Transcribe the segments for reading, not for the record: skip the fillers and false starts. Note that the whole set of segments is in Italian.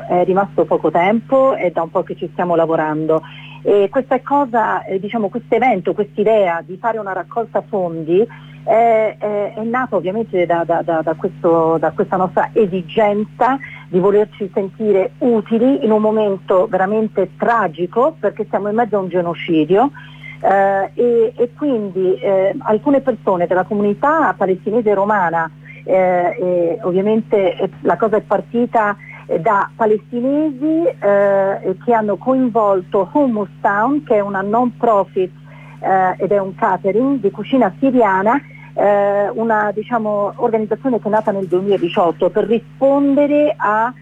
è rimasto poco tempo, è da un po' che ci stiamo lavorando. E questa cosa, questo evento, quest'idea di fare una raccolta fondi è nata ovviamente da questa nostra esigenza di volerci sentire utili in un momento veramente tragico, perché siamo in mezzo a un genocidio. E quindi alcune persone della comunità palestinese romana, ovviamente la cosa è partita da palestinesi che hanno coinvolto Hummus Town, che è una non profit ed è un catering di cucina siriana, una organizzazione che è nata nel 2018 per rispondere a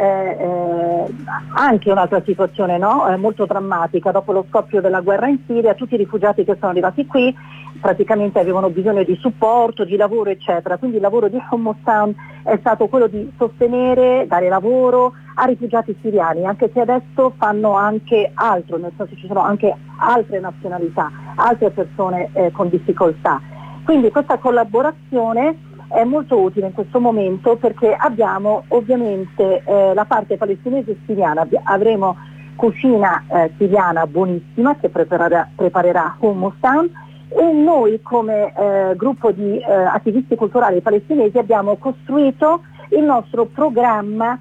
anche un'altra situazione, no? Molto drammatica dopo lo scoppio della guerra in Siria. Tutti i rifugiati che sono arrivati qui praticamente avevano bisogno di supporto, di lavoro, eccetera. Quindi il lavoro di Hummus Town è stato quello di sostenere, dare lavoro a rifugiati siriani, anche se adesso fanno anche altro, nel senso ci sono anche altre nazionalità, altre persone con difficoltà. Quindi questa collaborazione è molto utile in questo momento, perché abbiamo ovviamente la parte palestinese e siriana, avremo cucina siriana buonissima che preparerà Hummus Town, e noi come gruppo di attivisti culturali palestinesi abbiamo costruito il nostro programma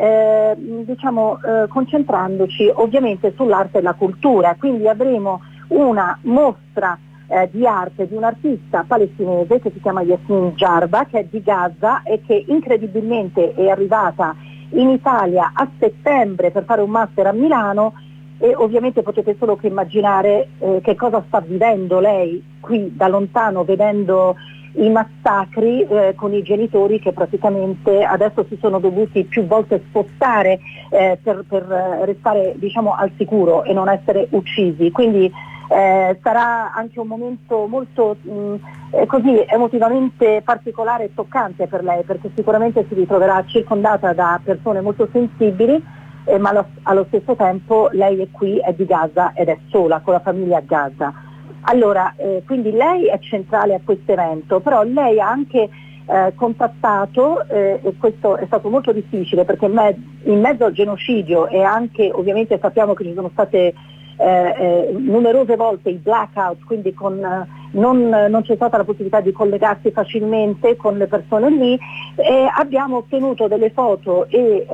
concentrandoci ovviamente sull'arte e la cultura. Quindi avremo una mostra di arte di un artista palestinese che si chiama Yasmin Jarba, che è di Gaza e che incredibilmente è arrivata in Italia a settembre per fare un master a Milano, e ovviamente potete solo che immaginare che cosa sta vivendo lei qui da lontano, vedendo i massacri con i genitori che praticamente adesso si sono dovuti più volte spostare per restare al sicuro e non essere uccisi. Quindi sarà anche un momento molto così emotivamente particolare e toccante per lei, perché sicuramente si ritroverà circondata da persone molto sensibili, ma allo stesso tempo lei è qui, è di Gaza ed è sola con la famiglia a Gaza. Allora, quindi lei è centrale a questo evento, però lei ha anche contattato, e questo è stato molto difficile perché in mezzo al genocidio, e anche ovviamente sappiamo che ci sono state numerose volte i blackout, quindi non c'è stata la possibilità di collegarsi facilmente con le persone lì, e abbiamo ottenuto delle foto e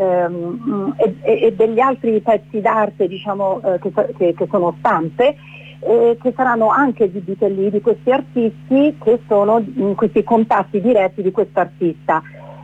degli altri pezzi d'arte che sono stampe, che saranno anche esibite lì, di questi artisti che sono in questi contatti diretti di quest'artista.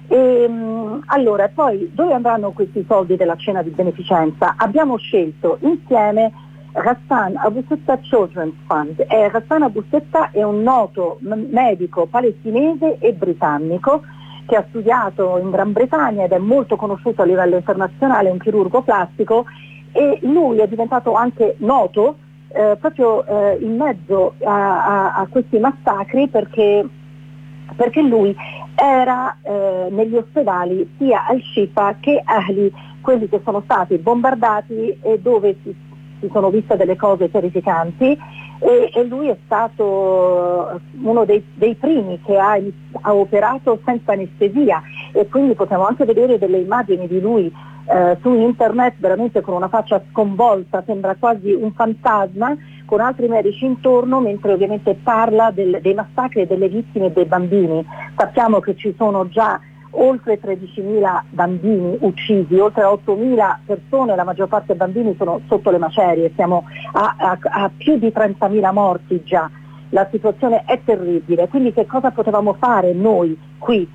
Allora, poi dove andranno questi soldi della cena di beneficenza? Abbiamo scelto insieme Ghassan Abu Sitta Children's Fund. Ghassan Abu Sitta è un noto medico palestinese e britannico che ha studiato in Gran Bretagna ed è molto conosciuto a livello internazionale, è un chirurgo plastico, e lui è diventato anche noto proprio in mezzo a questi massacri, perché lui era negli ospedali sia al-Shifa che Ahli, quelli che sono stati bombardati e dove si sono viste delle cose terrificanti, e lui è stato uno dei primi che ha operato senza anestesia, e quindi possiamo anche vedere delle immagini di lui su internet veramente con una faccia sconvolta, sembra quasi un fantasma, con altri medici intorno, mentre ovviamente parla dei massacri e delle vittime e dei bambini. Sappiamo che ci sono già oltre 13.000 bambini uccisi, oltre 8.000 persone, la maggior parte dei bambini sono sotto le macerie, siamo a più di 30.000 morti già. La situazione è terribile, quindi che cosa potevamo fare noi qui?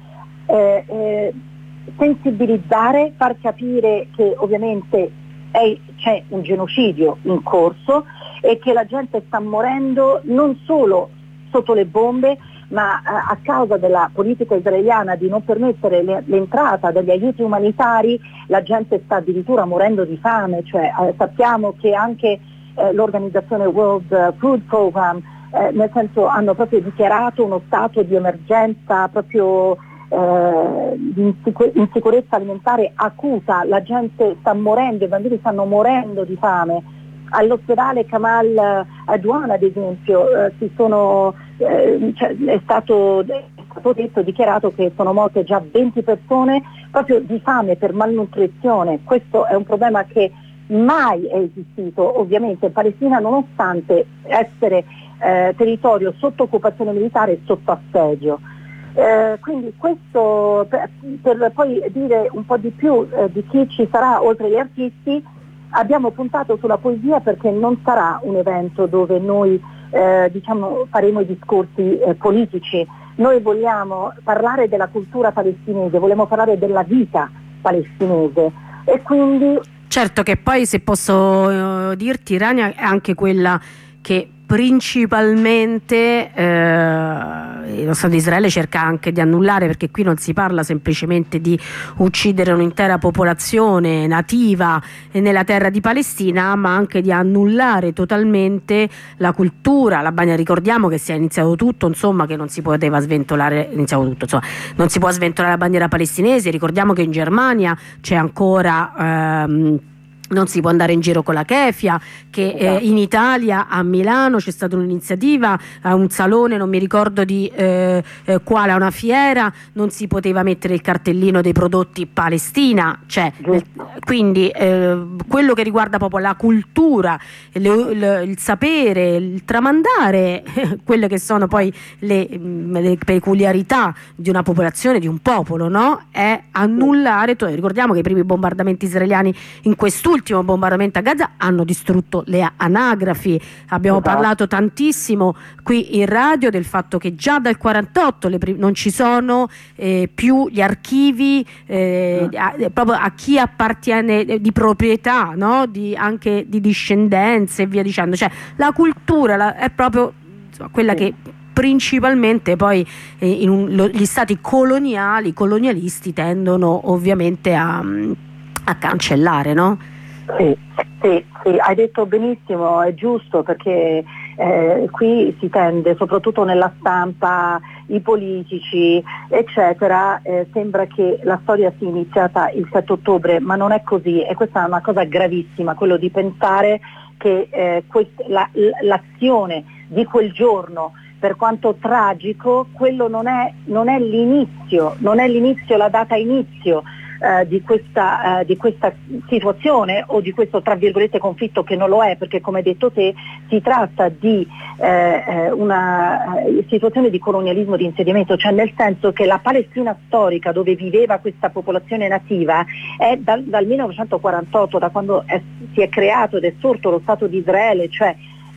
Sensibilizzare, far capire che ovviamente c'è un genocidio in corso e che la gente sta morendo non solo sotto le bombe, ma a causa della politica israeliana di non permettere l'entrata degli aiuti umanitari, la gente sta addirittura morendo di fame. Sappiamo che anche l'organizzazione World Food Program, nel senso, hanno proprio dichiarato uno stato di emergenza proprio di insicurezza alimentare acuta, la gente sta morendo, i bambini stanno morendo di fame. All'ospedale Kamal Adwan ad esempio è stata stato detto, dichiarato che sono morte già 20 persone proprio di fame per malnutrizione. Questo è un problema che mai è esistito ovviamente in Palestina, nonostante essere territorio sotto occupazione militare e sotto assedio. Quindi questo per poi dire un po' di più di chi ci sarà oltre gli artisti, abbiamo puntato sulla poesia perché non sarà un evento dove noi faremo i discorsi politici. Noi vogliamo parlare della cultura palestinese, vogliamo parlare della vita palestinese e quindi... Certo che poi, se posso dirti, Rania, è anche quella che principalmente lo Stato di Israele cerca anche di annullare, perché qui non si parla semplicemente di uccidere un'intera popolazione nativa nella terra di Palestina, ma anche di annullare totalmente la cultura, la bagna. Ricordiamo che si è iniziato tutto, insomma, che non si poteva sventolare, non si può sventolare la bandiera palestinese. Ricordiamo che in Germania c'è ancora non si può andare in giro con la keffia, che in Italia, a Milano, c'è stata un'iniziativa a un salone, non mi ricordo di quale, a una fiera, non si poteva mettere il cartellino dei prodotti Palestina, quindi quello che riguarda proprio la cultura, il sapere, il tramandare quelle che sono poi le peculiarità di una popolazione, di un popolo, no? È annullare. Ricordiamo che i primi bombardamenti israeliani in quest'ultimo bombardamento a Gaza hanno distrutto le anagrafi. Abbiamo parlato tantissimo qui in radio del fatto che già dal 48 non ci sono più gli archivi proprio a chi appartiene, di proprietà, no? Anche di discendenze e via dicendo. Cioè la cultura è proprio quella che principalmente poi gli stati colonialisti tendono ovviamente a cancellare, no? Sì, hai detto benissimo, è giusto, perché qui si tende, soprattutto nella stampa, i politici, eccetera, sembra che la storia sia iniziata il 7 ottobre, ma non è così, e questa è una cosa gravissima, quello di pensare che l'azione di quel giorno, per quanto tragico, quello non è l'inizio, la data inizio di questa situazione, o di questo tra virgolette conflitto, che non lo è, perché come hai detto te si tratta di una situazione di colonialismo di insediamento, cioè nel senso che la Palestina storica, dove viveva questa popolazione nativa, è dal 1948, da quando si è creato ed è sorto lo Stato di Israele, cioè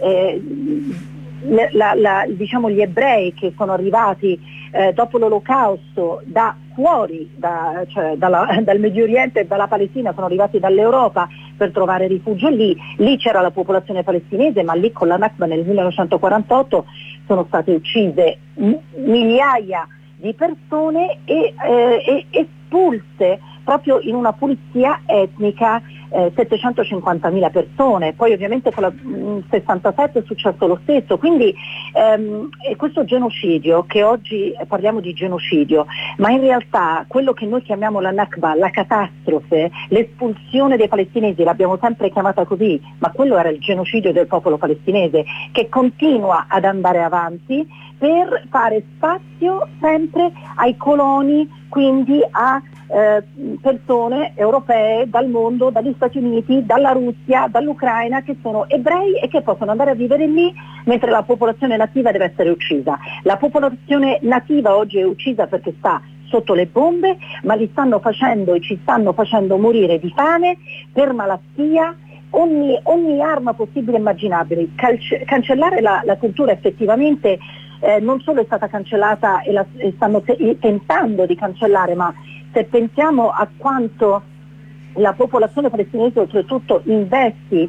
diciamo gli ebrei che sono arrivati dopo l'Olocausto da fuori, dal Medio Oriente e dalla Palestina, sono arrivati dall'Europa per trovare rifugio lì c'era la popolazione palestinese, ma lì con la Nakba nel 1948 sono state uccise migliaia di persone e espulse proprio in una pulizia etnica 750.000 persone. Poi ovviamente con il 67 è successo lo stesso, quindi questo genocidio, che oggi parliamo di genocidio, ma in realtà quello che noi chiamiamo la Nakba, la catastrofe, l'espulsione dei palestinesi, l'abbiamo sempre chiamata così, ma quello era il genocidio del popolo palestinese, che continua ad andare avanti per fare spazio sempre ai coloni, quindi a persone europee dal mondo, dagli Stati Uniti, dalla Russia, dall'Ucraina, che sono ebrei e che possono andare a vivere lì, mentre la popolazione nativa deve essere uccisa. La popolazione nativa oggi è uccisa perché sta sotto le bombe, ma li stanno facendo e ci stanno facendo morire di fame, per malattia, ogni arma possibile e immaginabile. Cancellare la cultura effettivamente non solo è stata cancellata e stanno tentando di cancellare, ma se pensiamo a quanto la popolazione palestinese oltretutto investi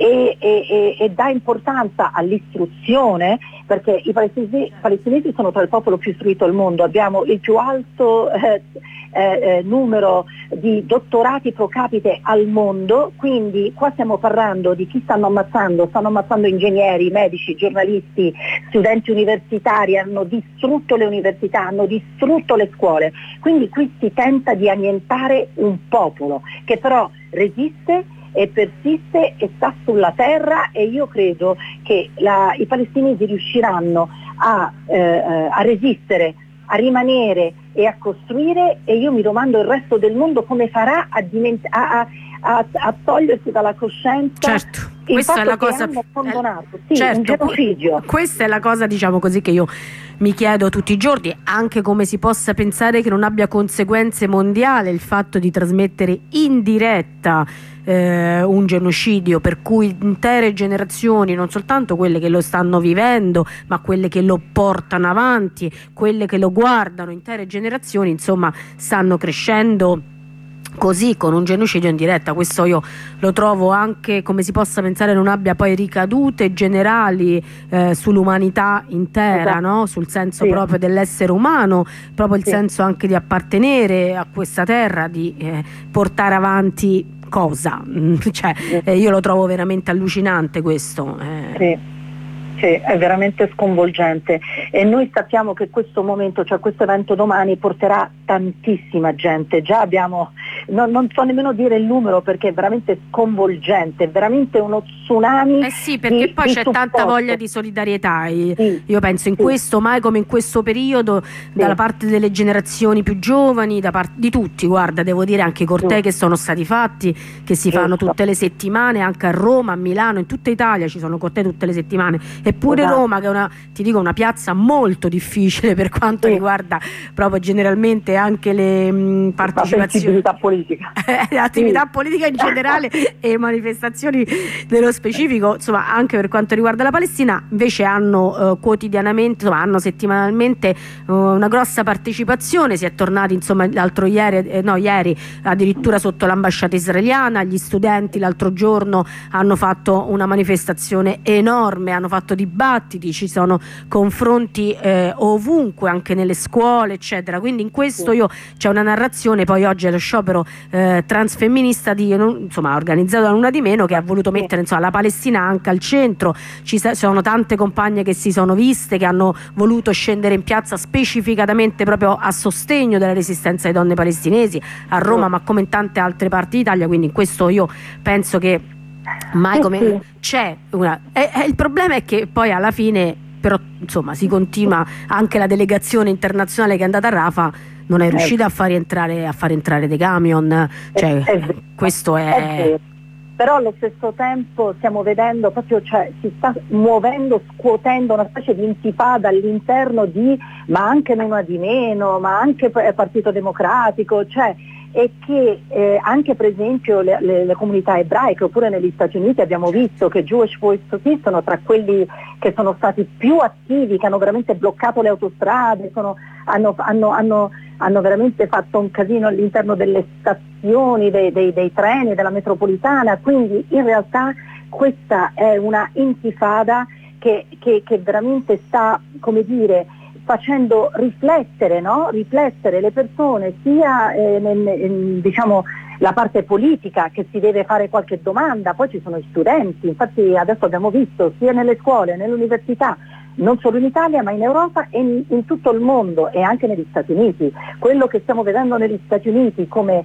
e dà importanza all'istruzione, perché i palestinesi sono tra il popolo più istruito al mondo, abbiamo il più alto numero di dottorati pro capite al mondo, quindi qua stiamo parlando di chi stanno ammazzando ingegneri, medici, giornalisti, studenti universitari, hanno distrutto le università, hanno distrutto le scuole, quindi qui si tenta di annientare un popolo che però resiste e persiste e sta sulla terra, e io credo che i palestinesi riusciranno a resistere a rimanere e a costruire, e io mi domando il resto del mondo come farà a togliersi dalla coscienza. Certo. Questa è la cosa condonato, certo, un genocidio. Questa è la cosa, diciamo così, che io mi chiedo tutti i giorni, anche come si possa pensare che non abbia conseguenze mondiali il fatto di trasmettere in diretta un genocidio, per cui intere generazioni, non soltanto quelle che lo stanno vivendo, ma quelle che lo portano avanti, quelle che lo guardano, intere generazioni, insomma, stanno crescendo così, con un genocidio in diretta. Questo io lo trovo anche, come si possa pensare, non abbia poi ricadute generali sull'umanità intera, esatto. no? Sul senso proprio dell'essere umano, proprio il senso anche di appartenere a questa terra, di portare avanti cosa, cioè, io lo trovo veramente allucinante questo. Sì, è veramente sconvolgente, e noi sappiamo che questo momento, cioè questo evento domani, porterà tantissima gente. Già abbiamo, non so nemmeno dire il numero perché è veramente sconvolgente, è veramente uno tsunami. Sì, perché poi c'è tanta voglia di solidarietà. Io penso in questo, mai come in questo periodo, dalla parte delle generazioni più giovani, da parte di tutti. Guarda, devo dire anche i cortei che sono stati fatti, che si fanno tutte le settimane, anche a Roma, a Milano, in tutta Italia ci sono cortei tutte le settimane. Eppure Roma, che è una piazza molto difficile per quanto riguarda proprio generalmente anche le partecipazioni, l'attività politica in generale e manifestazioni nello specifico, insomma, anche per quanto riguarda la Palestina, invece hanno quotidianamente, insomma, hanno settimanalmente una grossa partecipazione. Si è tornati, insomma, ieri addirittura sotto l'ambasciata israeliana. Gli studenti l'altro giorno hanno fatto una manifestazione enorme, hanno fatto dibattiti, ci sono confronti ovunque, anche nelle scuole, eccetera. Quindi in questo c'è una narrazione. Poi oggi è lo sciopero transfemminista organizzato da Una di Meno, che ha voluto mettere, insomma, la Palestina anche al centro. Ci sono tante compagne che si sono viste, che hanno voluto scendere in piazza specificatamente proprio a sostegno della resistenza delle donne palestinesi a Roma, ma come in tante altre parti d'Italia. Quindi in questo io penso che mai come c'è il problema è che poi alla fine però, insomma, si continua. Anche la delegazione internazionale che è andata a Rafah non è riuscita a far entrare dei camion, cioè, questo è però allo stesso tempo stiamo vedendo proprio, cioè, si sta muovendo, scuotendo una specie di intifada all'interno ma anche Una di Meno, ma anche Partito Democratico, cioè, e che anche per esempio le comunità ebraiche, oppure negli Stati Uniti abbiamo visto che Jewish Voice sono tra quelli che sono stati più attivi, che hanno veramente bloccato le autostrade, hanno veramente fatto un casino all'interno delle stazioni, dei treni, della metropolitana. Quindi in realtà questa è una intifada che veramente sta, come dire, facendo riflettere le persone, sia diciamo la parte politica, che si deve fare qualche domanda. Poi ci sono gli studenti, infatti adesso abbiamo visto sia nelle scuole, nelle università, non solo in Italia ma in Europa e in tutto il mondo, e anche negli Stati Uniti. Quello che stiamo vedendo negli Stati Uniti come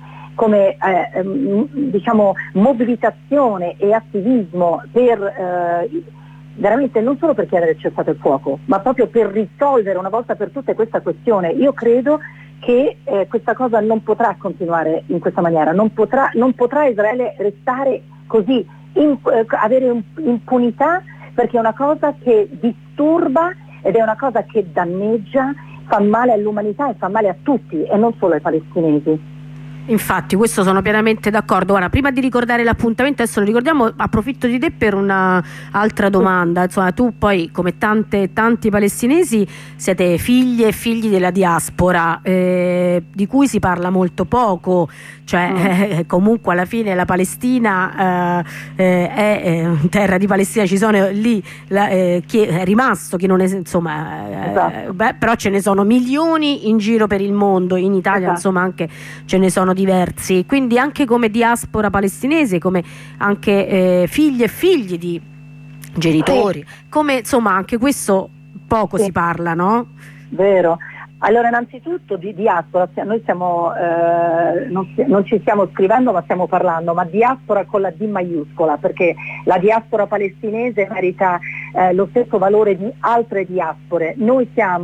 diciamo mobilitazione e attivismo per veramente non solo per chiedere il cessate il fuoco, ma proprio per risolvere una volta per tutte questa questione. Io credo che questa cosa non potrà continuare in questa maniera, non potrà Israele restare così, avere impunità, perché è una cosa che disturba ed è una cosa che danneggia, fa male all'umanità e fa male a tutti, e non solo ai palestinesi. Infatti, questo sono pienamente d'accordo. Ora, prima di ricordare l'appuntamento, adesso lo ricordiamo, approfitto di te per un'altra domanda. Insomma, tu poi, come tanti palestinesi, siete figlie e figli della diaspora, di cui si parla molto poco. Cioè, comunque alla fine la Palestina è terra di Palestina, ci sono lì chi è rimasto, chi non è, insomma, però ce ne sono milioni in giro per il mondo, in Italia insomma anche ce ne sono diversi. Quindi anche come diaspora palestinese, come anche figlie e figli di genitori, come, insomma, anche questo poco si parla, no? Vero. Allora, innanzitutto di diaspora, noi stiamo, non ci stiamo scrivendo ma stiamo parlando, ma diaspora con la D maiuscola, perché la diaspora palestinese merita lo stesso valore di altre diaspore. Noi siamo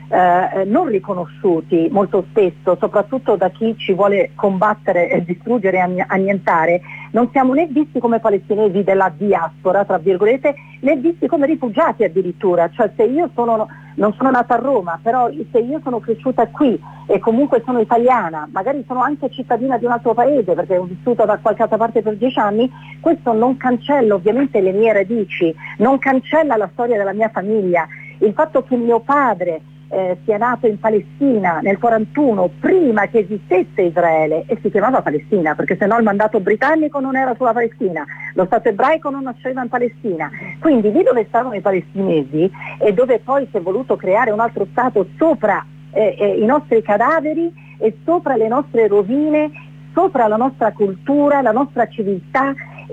non riconosciuti molto spesso, soprattutto da chi ci vuole combattere e distruggere e annientare. Non siamo né visti come palestinesi della diaspora, tra virgolette, né visti come rifugiati addirittura. Cioè, se io non sono nata a Roma, però se io sono cresciuta qui e comunque sono italiana, magari sono anche cittadina di un altro paese perché ho vissuto da qualche altra parte per 10 anni, questo non cancella ovviamente le mie radici, non cancella la storia della mia famiglia. Il fatto che mio padre sia nato in Palestina nel 41, prima che esistesse Israele, e si chiamava Palestina perché sennò il mandato britannico non era sulla Palestina, lo Stato ebraico non nasceva in Palestina, quindi lì dove stavano i palestinesi e dove poi si è voluto creare un altro Stato sopra i nostri cadaveri e sopra le nostre rovine, sopra la nostra cultura, la nostra civiltà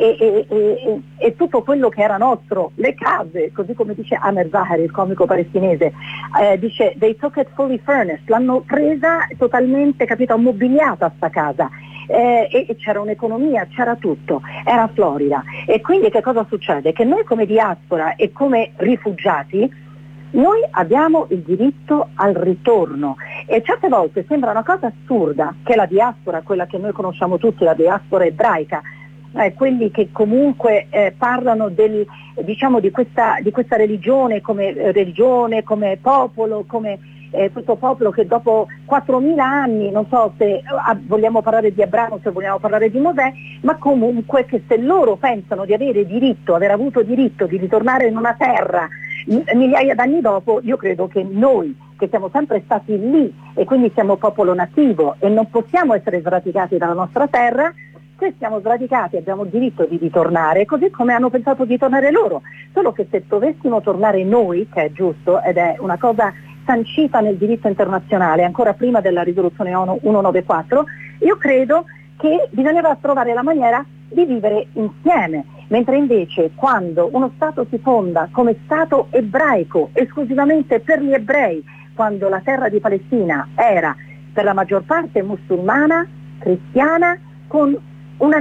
e tutto quello che era nostro, le case, così come dice Amer Zahari, il comico palestinese, dice they took it fully furnished, l'hanno presa totalmente, capito, mobiliata sta casa, e c'era un'economia, c'era tutto, era Florida. E quindi che cosa succede? Che noi come diaspora e come rifugiati noi abbiamo il diritto al ritorno, e certe volte sembra una cosa assurda che la diaspora, quella che noi conosciamo tutti, la diaspora ebraica, quelli che comunque parlano di questa religione come popolo, come questo popolo che dopo 4.000 anni, non so se vogliamo parlare di Abramo, se vogliamo parlare di Mosè, ma comunque che se loro pensano di aver avuto diritto di ritornare in una terra migliaia d'anni dopo, io credo che noi che siamo sempre stati lì e quindi siamo popolo nativo e non possiamo essere sradicati dalla nostra terra, se siamo sradicati abbiamo il diritto di ritornare, così come hanno pensato di tornare loro, solo che se dovessimo tornare noi, che è giusto ed è una cosa sancita nel diritto internazionale ancora prima della risoluzione ONU 194, io credo che bisognava trovare la maniera di vivere insieme, mentre invece quando uno Stato si fonda come Stato ebraico esclusivamente per gli ebrei, quando la terra di Palestina era per la maggior parte musulmana, cristiana, con una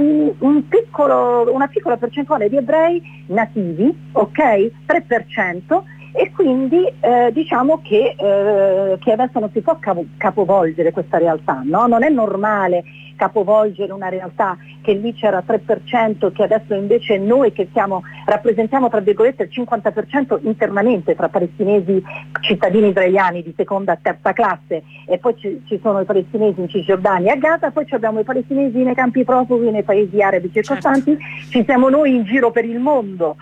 piccola percentuale di ebrei nativi, ok? 3%, e quindi diciamo che adesso non si può capovolgere questa realtà, no? Non è normale capovolgere una realtà che lì c'era 3%, che adesso invece noi che rappresentiamo tra virgolette il 50% internamente tra palestinesi cittadini israeliani di seconda e terza classe, e poi ci sono i palestinesi in Cisgiordania e a Gaza, poi abbiamo i palestinesi nei campi profughi, nei paesi arabi circostanti, certo. Ci siamo noi in giro per il mondo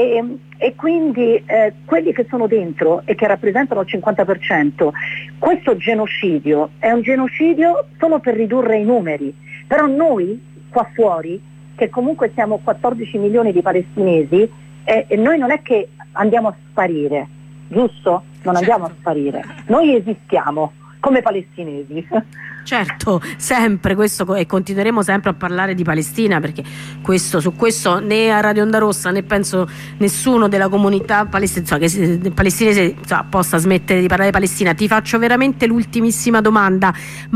e quindi quelli che sono dentro e che rappresentano il 50%, questo genocidio è un genocidio solo per ridurre i numeri, però noi qua fuori, che comunque siamo 14 milioni di palestinesi, e noi non è che andiamo a sparire, giusto? Non andiamo a sparire, noi esistiamo come palestinesi. Certo, sempre questo, e continueremo sempre a parlare di Palestina, perché su questo né a Radio Onda Rossa né penso nessuno della comunità palestinese possa smettere di parlare di Palestina. Ti faccio veramente l'ultimissima domanda,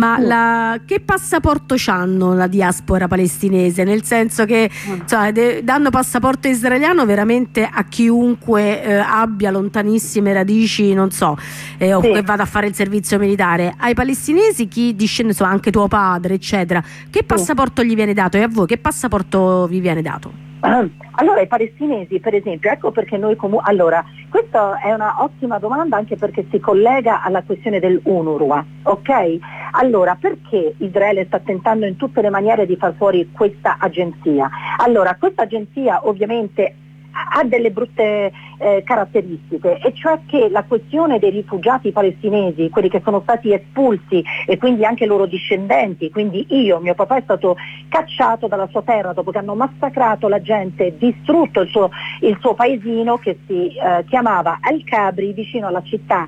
ma che passaporto c'hanno la diaspora palestinese? Nel senso che danno passaporto israeliano veramente a chiunque abbia lontanissime radici, non so, o che vada a fare il servizio militare. Ai palestinesi, chi discende, anche tuo padre eccetera, che passaporto gli viene dato, e a voi che passaporto vi viene dato? Allora, i palestinesi per esempio, ecco perché noi allora, questa è una ottima domanda, anche perché si collega alla questione dell'UNRWA, ok? Allora, perché Israele sta tentando in tutte le maniere di far fuori questa agenzia? Allora, questa agenzia ovviamente ha delle brutte caratteristiche, e cioè che la questione dei rifugiati palestinesi, quelli che sono stati espulsi e quindi anche i loro discendenti, quindi mio papà è stato cacciato dalla sua terra dopo che hanno massacrato la gente, distrutto il suo paesino che si chiamava Al-Kabri, vicino alla città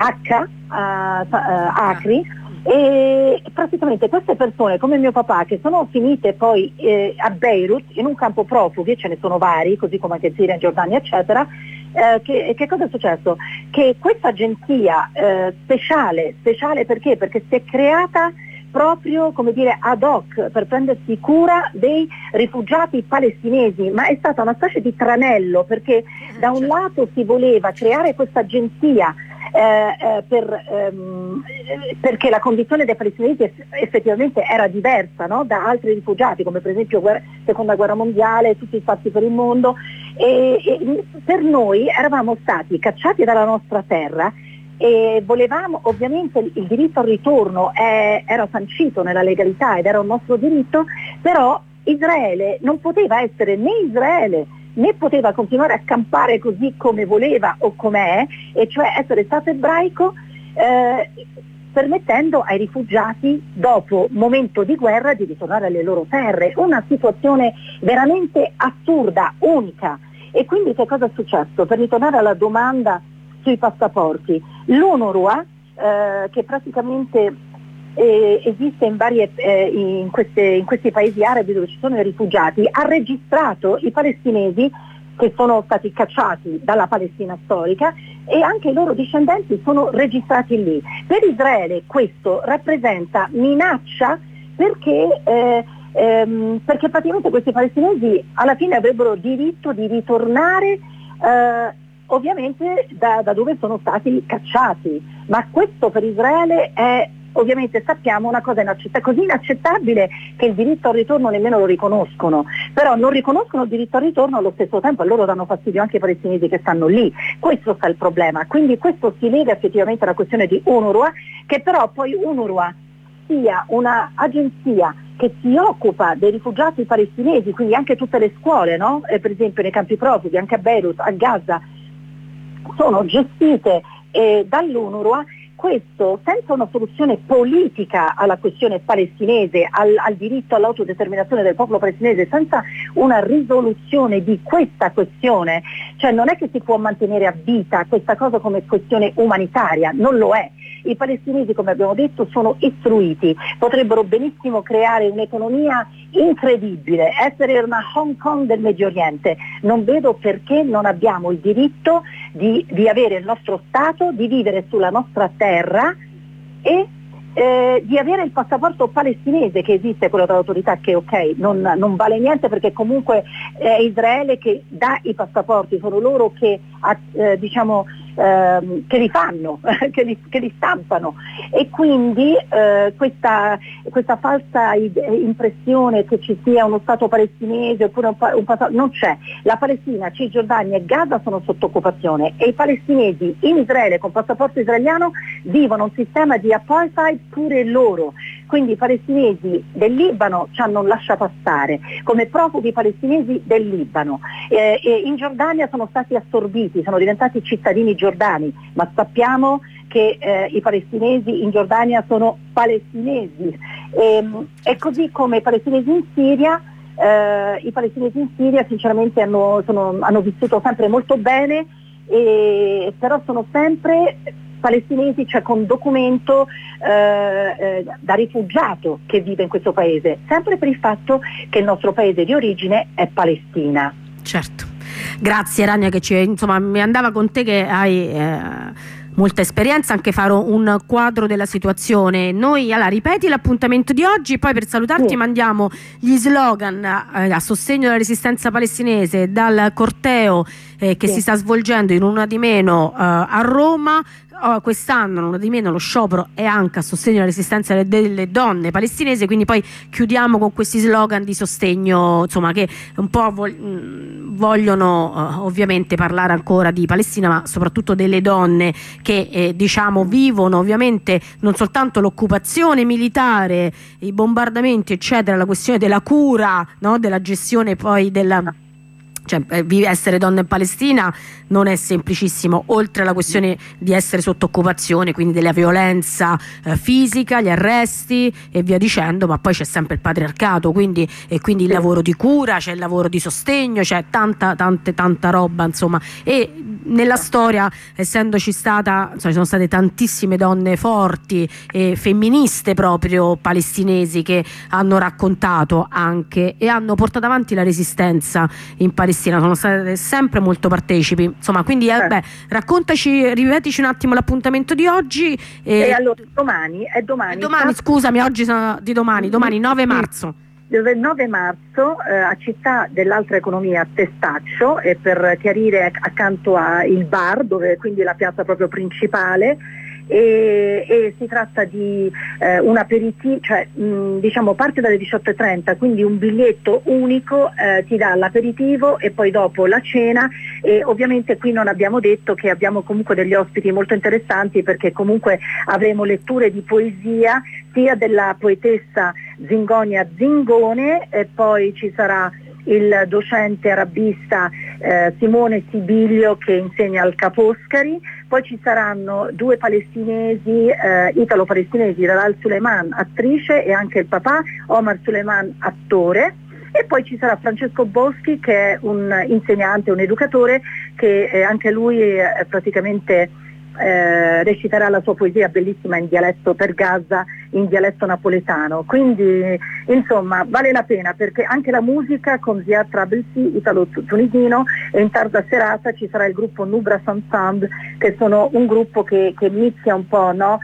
Acri. E praticamente queste persone come mio papà, che sono finite poi a Beirut in un campo profughi, ce ne sono vari, così come anche Siria, Giordania eccetera, che cosa è successo? Che questa agenzia speciale perché? Perché si è creata proprio, come dire, ad hoc per prendersi cura dei rifugiati palestinesi, ma è stata una specie di tranello, perché da un lato si voleva creare questa agenzia perché la condizione dei palestinesi effettivamente era diversa, no? Da altri rifugiati, come per esempio seconda guerra mondiale, tutti i fatti per il mondo, e per noi eravamo stati cacciati dalla nostra terra e volevamo, ovviamente il diritto al ritorno era sancito nella legalità ed era un nostro diritto, però Israele non poteva essere né Israele né poteva continuare a campare così come voleva o com'è, e cioè essere Stato ebraico, permettendo ai rifugiati dopo momento di guerra di ritornare alle loro terre. Una situazione veramente assurda, unica. E quindi che cosa è successo? Per ritornare alla domanda sui passaporti, l'UNRWA, che praticamente esiste in questi paesi arabi dove ci sono i rifugiati, ha registrato i palestinesi che sono stati cacciati dalla Palestina storica, e anche i loro discendenti sono registrati lì. Per Israele questo rappresenta minaccia perché praticamente questi palestinesi alla fine avrebbero diritto di ritornare ovviamente da dove sono stati cacciati, ma questo per Israele è, ovviamente sappiamo, una cosa così inaccettabile che il diritto al ritorno nemmeno lo riconoscono, però non riconoscono il diritto al ritorno allo stesso tempo, a loro danno fastidio anche i palestinesi che stanno lì. Questo sta il problema, quindi questo si lega effettivamente alla questione di UNRWA, che però poi UNRWA sia una agenzia che si occupa dei rifugiati palestinesi, quindi anche tutte le scuole, no? Per esempio nei campi profughi, anche a Beirut, a Gaza, sono gestite dall'UNRWA. Questo senza una soluzione politica alla questione palestinese, al diritto all'autodeterminazione del popolo palestinese, senza una risoluzione di questa questione, cioè non è che si può mantenere a vita questa cosa come questione umanitaria, non lo è. I palestinesi, come abbiamo detto, sono istruiti, potrebbero benissimo creare un'economia incredibile, essere una Hong Kong del Medio Oriente. Non vedo perché non abbiamo il diritto di avere il nostro Stato, di vivere sulla nostra terra e di avere il passaporto palestinese, che esiste, quello dell'autorità, che ok, non vale niente perché comunque è Israele che dà i passaporti, sono loro che che li fanno, che li stampano, e quindi questa falsa impressione che ci sia uno Stato palestinese oppure un passaporto non c'è. La Palestina, Cisgiordania e Gaza sono sotto occupazione e i palestinesi in Israele con passaporto israeliano vivono un sistema di apartheid pure loro. Quindi i palestinesi del Libano ci hanno lasciato passare come profughi palestinesi del Libano. In Giordania sono stati assorbiti, sono diventati cittadini giordani, ma sappiamo che i palestinesi in Giordania sono palestinesi. E così come i palestinesi in Siria, sinceramente hanno vissuto sempre molto bene, però sono sempre palestinesi, cioè con documento da rifugiato che vive in questo paese, sempre per il fatto che il nostro paese di origine è Palestina. Certo, grazie Rania, che mi andava con te che hai molta esperienza, anche fare un quadro della situazione. Noi, allora, ripeti l'appuntamento di oggi, poi per salutarti mandiamo gli slogan a sostegno della resistenza palestinese dal corteo che si sta svolgendo in una di meno a Roma. Quest'anno una di meno lo sciopero è anche a sostegno della resistenza delle donne palestinesi, quindi poi chiudiamo con questi slogan di sostegno, insomma, che un po' vogliono ovviamente parlare ancora di Palestina, ma soprattutto delle donne che vivono ovviamente non soltanto l'occupazione militare, i bombardamenti eccetera, la questione della cura, no? Della gestione poi essere donna in Palestina non è semplicissimo, oltre alla questione di essere sotto occupazione, quindi della violenza fisica, gli arresti e via dicendo, ma poi c'è sempre il patriarcato, quindi il lavoro di cura, c'è il lavoro di sostegno, c'è tanta roba, insomma. E nella storia, essendoci stata, ci sono state tantissime donne forti e femministe proprio palestinesi che hanno raccontato anche e hanno portato avanti la resistenza in Palestina, sono state sempre molto partecipi, insomma, quindi raccontaci, ripetici un attimo l'appuntamento di oggi. Allora domani, scusami, oggi sono di domani 9 marzo. dove il 9 marzo a Città dell'Altra Economia a Testaccio, e per chiarire accanto al bar, dove quindi la piazza proprio principale, e si tratta di un aperitivo, cioè diciamo parte dalle 18:30, quindi un biglietto unico ti dà l'aperitivo e poi dopo la cena, e ovviamente qui non abbiamo detto che abbiamo comunque degli ospiti molto interessanti, perché comunque avremo letture di poesia sia della poetessa Zingonia Zingone, e poi ci sarà il docente arabista Simone Sibiglio, che insegna al Ca' Foscari. Poi ci saranno due palestinesi, italo-palestinesi, Dalal Suleiman, attrice, e anche il papà Omar Suleiman, attore. E poi ci sarà Francesco Boschi, che è un insegnante, un educatore, che anche lui praticamente reciterà la sua poesia bellissima in dialetto, per Gaza, in dialetto napoletano. Quindi insomma vale la pena, perché anche la musica con Ziad Trabelsi, italo-tunisino, e in tarda serata ci sarà il gruppo Nubra Ensemble, che sono un gruppo che mixia un po', no?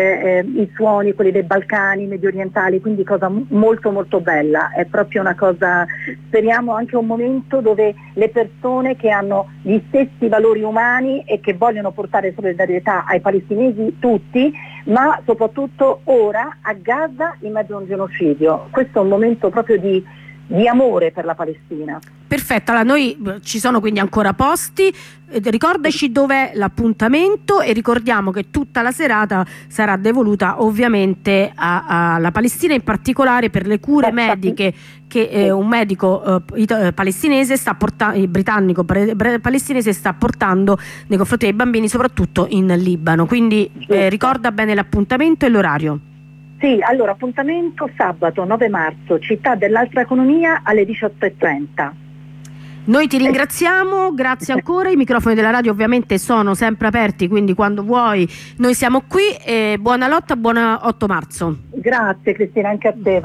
I suoni, quelli dei Balcani, medio orientali, quindi cosa molto molto bella. È proprio una cosa, speriamo anche un momento dove le persone che hanno gli stessi valori umani e che vogliono portare solidarietà ai palestinesi tutti, ma soprattutto ora a Gaza in mezzo a un genocidio. Questo è un momento proprio di amore per la Palestina. Perfetto, allora noi ci sono quindi ancora posti, ricordaci dov'è l'appuntamento, e ricordiamo che tutta la serata sarà devoluta ovviamente alla Palestina, in particolare per le cure mediche che un medico palestinese britannico palestinese sta portando nei confronti dei bambini, soprattutto in Libano. Quindi ricorda bene l'appuntamento e l'orario. Sì, allora appuntamento sabato 9 marzo, Città dell'Altra Economia alle 18:30. Noi ti ringraziamo, grazie ancora, i microfoni della radio ovviamente sono sempre aperti, quindi quando vuoi noi siamo qui, e buona lotta, buon 8 marzo. Grazie Cristina, anche a te.